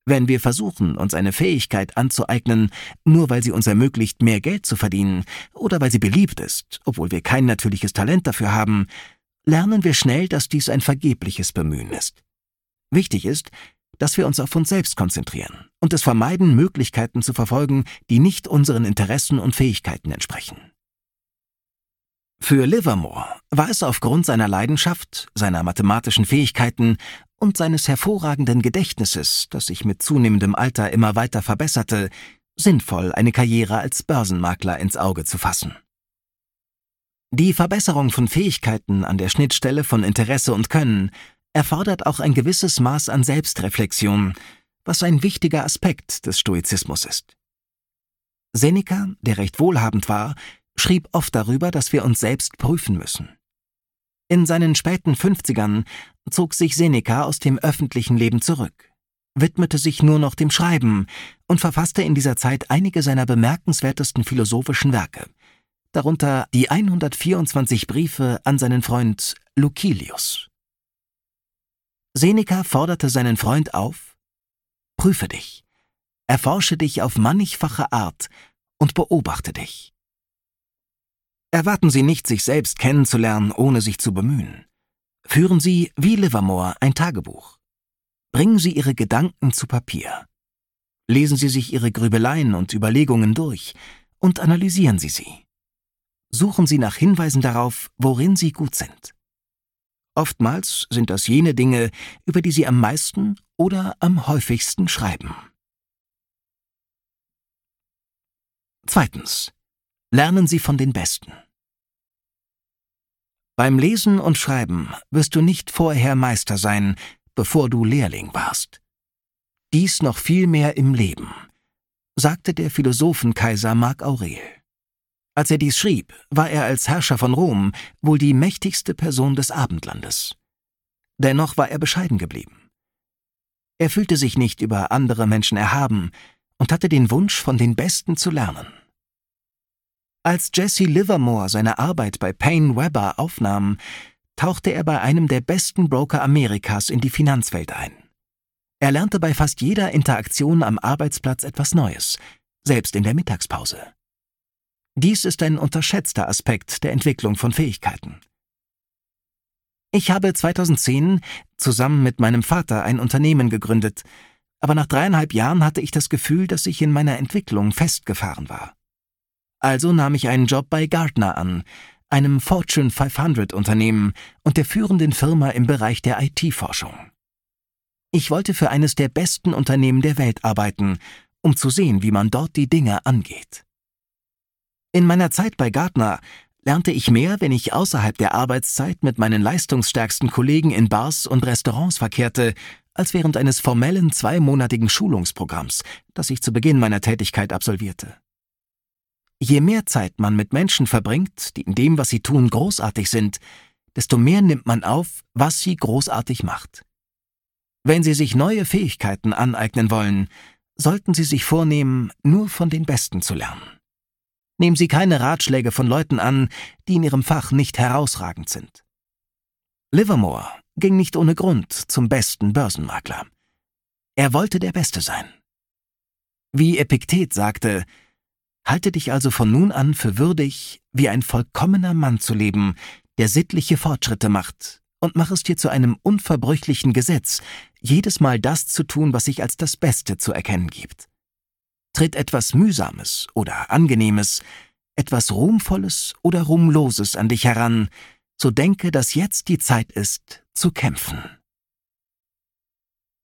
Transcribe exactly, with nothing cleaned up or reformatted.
Wenn wir versuchen, uns eine Fähigkeit anzueignen, nur weil sie uns ermöglicht, mehr Geld zu verdienen oder weil sie beliebt ist, obwohl wir kein natürliches Talent dafür haben, lernen wir schnell, dass dies ein vergebliches Bemühen ist. Wichtig ist, dass wir uns auf uns selbst konzentrieren und es vermeiden, Möglichkeiten zu verfolgen, die nicht unseren Interessen und Fähigkeiten entsprechen. Für Livermore war es aufgrund seiner Leidenschaft, seiner mathematischen Fähigkeiten und seines hervorragenden Gedächtnisses, das sich mit zunehmendem Alter immer weiter verbesserte, sinnvoll, eine Karriere als Börsenmakler ins Auge zu fassen. Die Verbesserung von Fähigkeiten an der Schnittstelle von Interesse und Können erfordert auch ein gewisses Maß an Selbstreflexion, was ein wichtiger Aspekt des Stoizismus ist. Seneca, der recht wohlhabend war, schrieb oft darüber, dass wir uns selbst prüfen müssen. In seinen späten Fünfzigern zog sich Seneca aus dem öffentlichen Leben zurück, widmete sich nur noch dem Schreiben und verfasste in dieser Zeit einige seiner bemerkenswertesten philosophischen Werke, darunter die hundertvierundzwanzig Briefe an seinen Freund Lucilius. Seneca forderte seinen Freund auf: Prüfe dich, erforsche dich auf mannigfache Art und beobachte dich. Erwarten Sie nicht, sich selbst kennenzulernen, ohne sich zu bemühen. Führen Sie, wie Livermore, ein Tagebuch. Bringen Sie Ihre Gedanken zu Papier. Lesen Sie sich Ihre Grübeleien und Überlegungen durch und analysieren Sie sie. Suchen Sie nach Hinweisen darauf, worin Sie gut sind. Oftmals sind das jene Dinge, über die Sie am meisten oder am häufigsten schreiben. Zweitens. Lernen Sie von den Besten. Beim Lesen und Schreiben wirst du nicht vorher Meister sein, bevor du Lehrling warst. Dies noch viel mehr im Leben, sagte der Philosophenkaiser Mark Aurel. Als er dies schrieb, war er als Herrscher von Rom wohl die mächtigste Person des Abendlandes. Dennoch war er bescheiden geblieben. Er fühlte sich nicht über andere Menschen erhaben und hatte den Wunsch, von den Besten zu lernen. Als Jesse Livermore seine Arbeit bei Paine Webber aufnahm, tauchte er bei einem der besten Broker Amerikas in die Finanzwelt ein. Er lernte bei fast jeder Interaktion am Arbeitsplatz etwas Neues, selbst in der Mittagspause. Dies ist ein unterschätzter Aspekt der Entwicklung von Fähigkeiten. Ich habe zweitausendzehn zusammen mit meinem Vater ein Unternehmen gegründet, aber nach dreieinhalb Jahren hatte ich das Gefühl, dass ich in meiner Entwicklung festgefahren war. Also nahm ich einen Job bei Gartner an, einem Fortune fünfhundert Unternehmen und der führenden Firma im Bereich der I T-Forschung. Ich wollte für eines der besten Unternehmen der Welt arbeiten, um zu sehen, wie man dort die Dinge angeht. In meiner Zeit bei Gartner lernte ich mehr, wenn ich außerhalb der Arbeitszeit mit meinen leistungsstärksten Kollegen in Bars und Restaurants verkehrte, als während eines formellen zweimonatigen Schulungsprogramms, das ich zu Beginn meiner Tätigkeit absolvierte. Je mehr Zeit man mit Menschen verbringt, die in dem, was sie tun, großartig sind, desto mehr nimmt man auf, was sie großartig macht. Wenn Sie sich neue Fähigkeiten aneignen wollen, sollten Sie sich vornehmen, nur von den Besten zu lernen. Nehmen Sie keine Ratschläge von Leuten an, die in ihrem Fach nicht herausragend sind. Livermore ging nicht ohne Grund zum besten Börsenmakler. Er wollte der Beste sein. Wie Epiktet sagte: Halte dich also von nun an für würdig, wie ein vollkommener Mann zu leben, der sittliche Fortschritte macht, und mach es dir zu einem unverbrüchlichen Gesetz, jedes Mal das zu tun, was sich als das Beste zu erkennen gibt. Tritt etwas Mühsames oder Angenehmes, etwas Ruhmvolles oder Ruhmloses an dich heran, so denke, dass jetzt die Zeit ist, zu kämpfen.